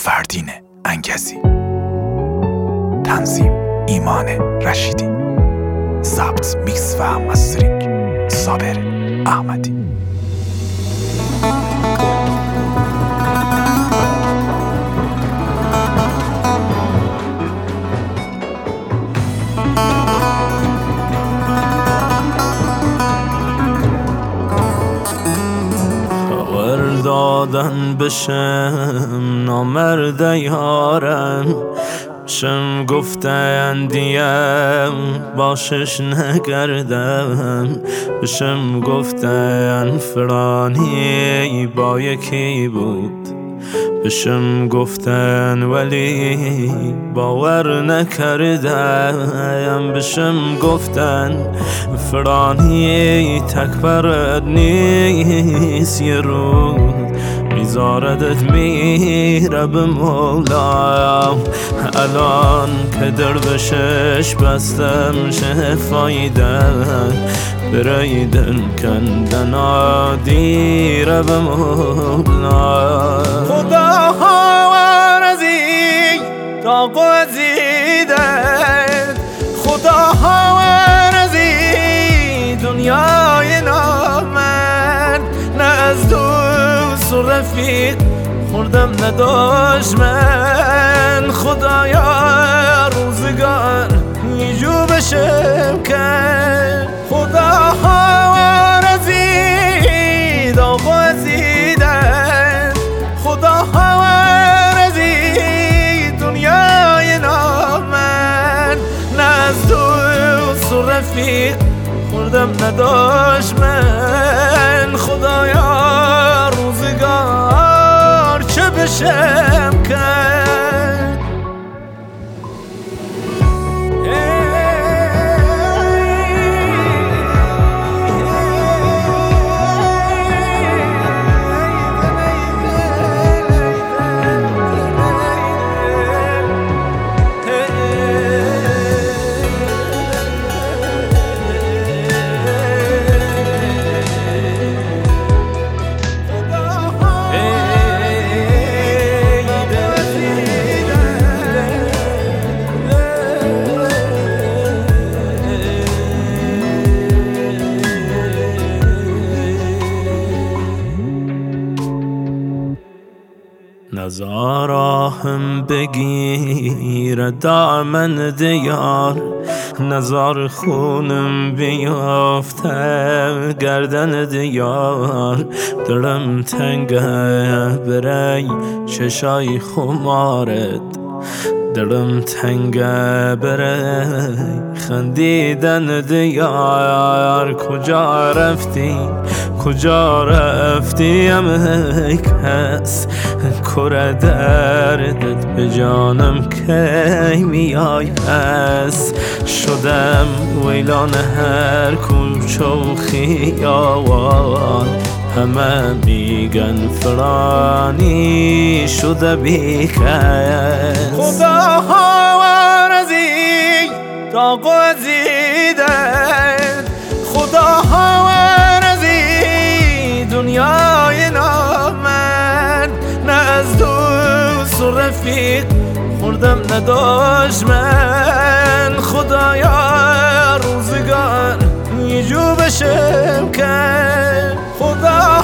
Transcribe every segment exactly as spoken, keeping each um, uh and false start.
فردین انگزی، تنظیم ایمان رشیدی، ضبط میکس و مسترینگ صابر احمدی. دادن بشم نامرد یارم، بشم گفتن دیم باشش نگردم، بشم گفتن فرانی با یکی بود، بشم گفتن ولی باور نکردم، بشم گفتن فرانی تکبرت نیست، یه روز میذاردت میره به مولا. الان که در بشش بستم شه فایده، برای دل کندن آدیره به مولا. خدا ورزی تا قوزیدن، خدا ورزی دنیای نامن، نه از دوست و رفیق خوردم نداشت من، خدایا روزگار یه جو بشم کن. خدا ورزی دا قوزیدن، خدا ورزی دنیای نامن، نه از دوست و رفیق خوردم نداشت من، خدایا روزگار چه بشم کرد. نزار آهم بگیر دامن دیار، نزار خونم بیافته گردن دیار، دلم تنگه برای چشای خمارت، دلم تنگه برای خندیدن دیار. کجا رفتی کجا رفتی ام کس، کره دردت به جانم کی میای پس، شدم ویلان هر کوچه و خیابان، همه میگن فرانی شده بیکس. خدا ورزی تا قوزیدن، خدا ورزی دنیای نامن، نه از دوست و رفیق خوردم نداشت من، خدایا روزگار یه جو بشم کن. خدا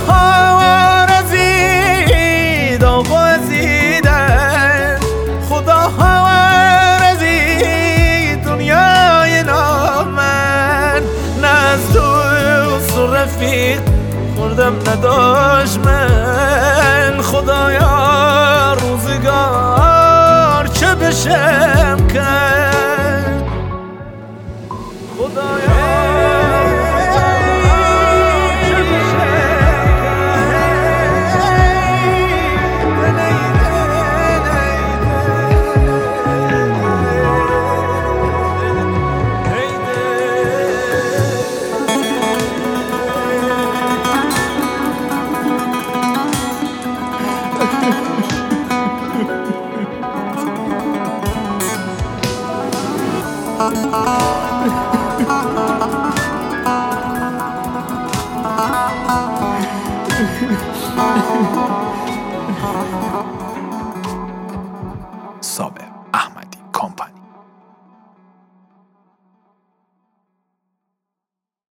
ورزی دا قوزیدن، خدا ورزی دنیای نامن، نه از دوست و رفیق خوردم نداشت من، خدایا روزگار چه بشم کرد. خدایا صابر احمدی کمپانی.